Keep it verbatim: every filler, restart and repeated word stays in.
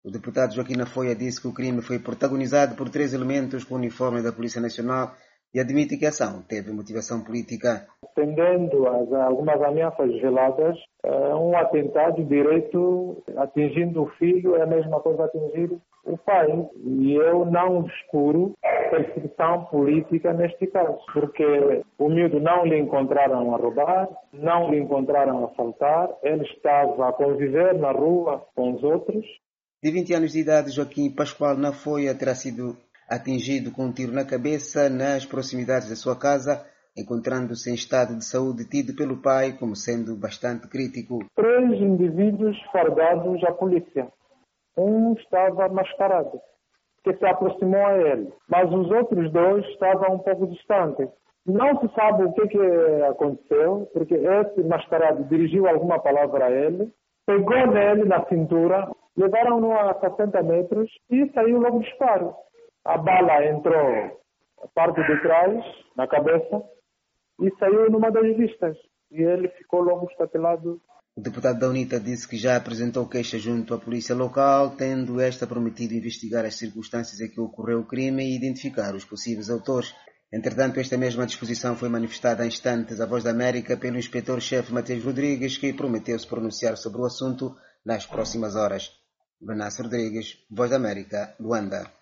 O deputado Joaquim Nafoia disse que o crime foi protagonizado por três elementos com o uniforme da Polícia Nacional e admite que a ação teve motivação política. Tendendo a algumas ameaças veladas, um atentado direto atingindo o filho é a mesma coisa atingir o pai. E eu não descuro perseguição política neste caso, porque o miúdo não lhe encontraram a roubar, não lhe encontraram a assaltar, ele estava a conviver na rua com os outros. De vinte anos de idade, Joaquim Pascoal Nafoia terá sido atingido com um tiro na cabeça nas proximidades da sua casa, encontrando-se em estado de saúde tido pelo pai como sendo bastante crítico. Três indivíduos fardados à polícia. Um estava mascarado, que se aproximou a ele, mas os outros dois estavam um pouco distantes. Não se sabe o que, que aconteceu, porque esse mascarado dirigiu alguma palavra a ele, pegou nele na cintura, levaram-no a sessenta metros e saiu logo o disparo. A bala entrou na parte de trás, na cabeça, e saiu numa das vistas. E ele ficou logo estatelado. O deputado da UNITA disse que já apresentou queixa junto à polícia local, tendo esta prometido investigar as circunstâncias em que ocorreu o crime e identificar os possíveis autores. Entretanto, esta mesma disposição foi manifestada há instantes à Voz da América pelo inspetor-chefe Matheus Rodrigues, que prometeu se pronunciar sobre o assunto nas próximas horas. Venâncio Rodrigues, Voz da América, Luanda.